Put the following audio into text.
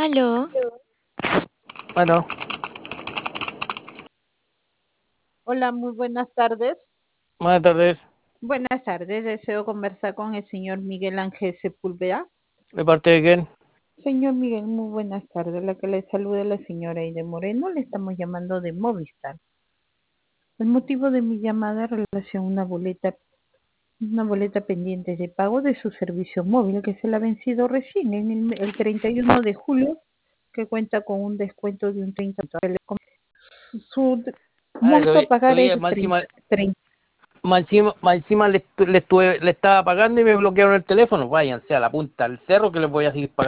Aló, Bueno, Hola, muy buenas tardes. buenas tardes. Buenas tardes, deseo conversar con el señor Miguel Ángel Sepúlveda. ¿De parte de quién? Señor Miguel, muy buenas tardes. La que le saluda es la señora Aide Moreno. Le estamos llamando de Movistar. El motivo de mi llamada es en relación a una boleta pendiente de pago de su servicio móvil que se le ha vencido recién en el 31 de julio, que cuenta con un descuento de un 30%. Su Ay, monto a pagar es oye, de 30. más encima le estaba pagando y me bloquearon el teléfono. Váyanse a la punta del cerro que les voy a seguir pagando.